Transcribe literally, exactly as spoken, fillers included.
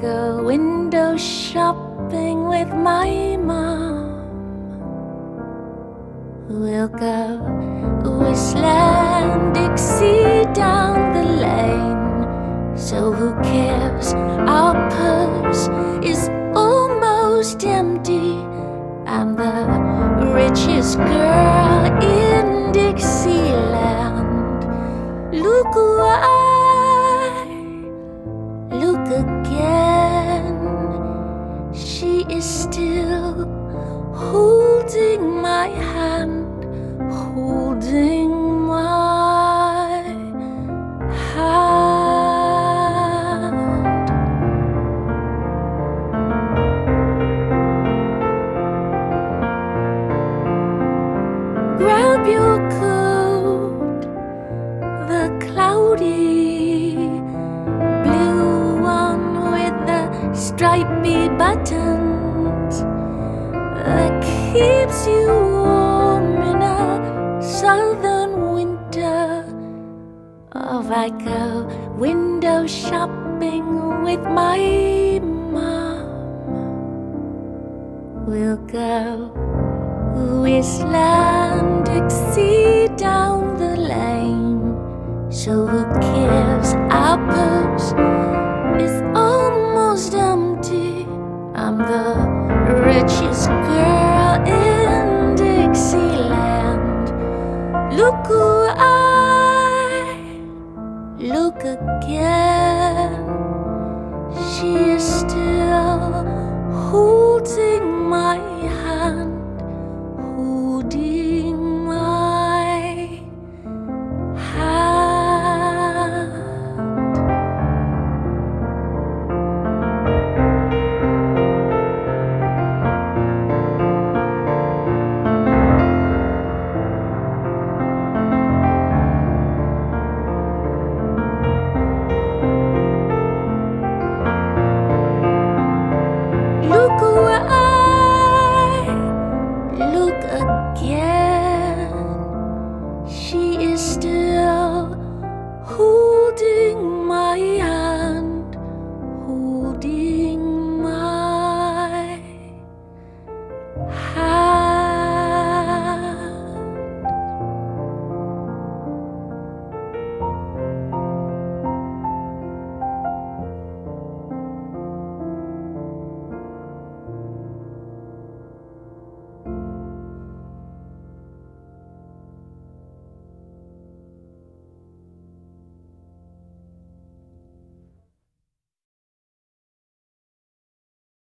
go window shopping with my mom. We'll go whistling Dixie down the lane. So who cares? Our purse is almost empty. I'm the richest girl in Dixieland. Look away, look again. She is still holding my hand, holding my hand. Grab your coat, the cloudy blue one with the stripy buttons that keeps you warm in a southern winter. Off I go window shopping with my mom. We'll go whistling Dixie down the lane. So who cares? Our purse is almost empty. I'm the richest girl in Dixieland. Look away, look again. She is still